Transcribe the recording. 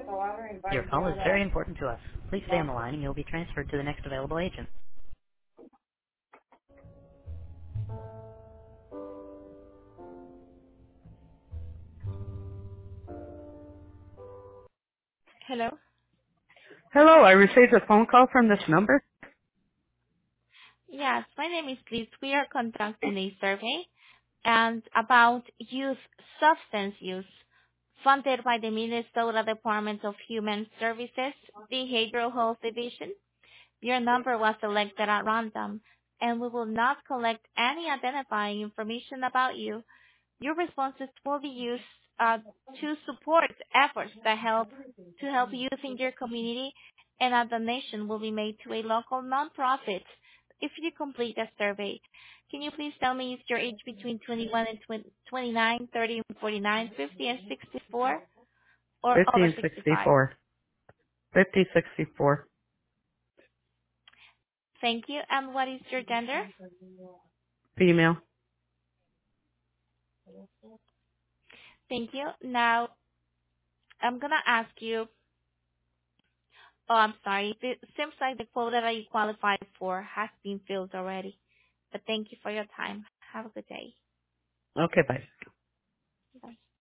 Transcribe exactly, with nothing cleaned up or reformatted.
Your call is very important to us. Please stay on the line and you'll be transferred to the next available agent. Hello? Hello, I received a phone call from this number. Yes, my name is Liz. We are conducting a survey and about youth substance use funded by the Minnesota Department of Human Services Behavioral Health Division. Your number was selected at random, and we will not collect any identifying information about you. Your responses will be used uh, to support efforts that help to help youth in your community, and a donation will be made to a local nonprofit if you complete a survey. Can you please tell me is your age between twenty-one and twenty, twenty-nine, thirty and forty-nine, fifty and sixty-four, or fifty over and sixty-five? sixty-four. fifty, sixty-four. Thank you. And what is your gender? Female. Thank you. Now, I'm going to ask you, oh, I'm sorry. It seems like the quota that you qualified for has been filled already. But thank you for your time. Have a good day. Okay, bye.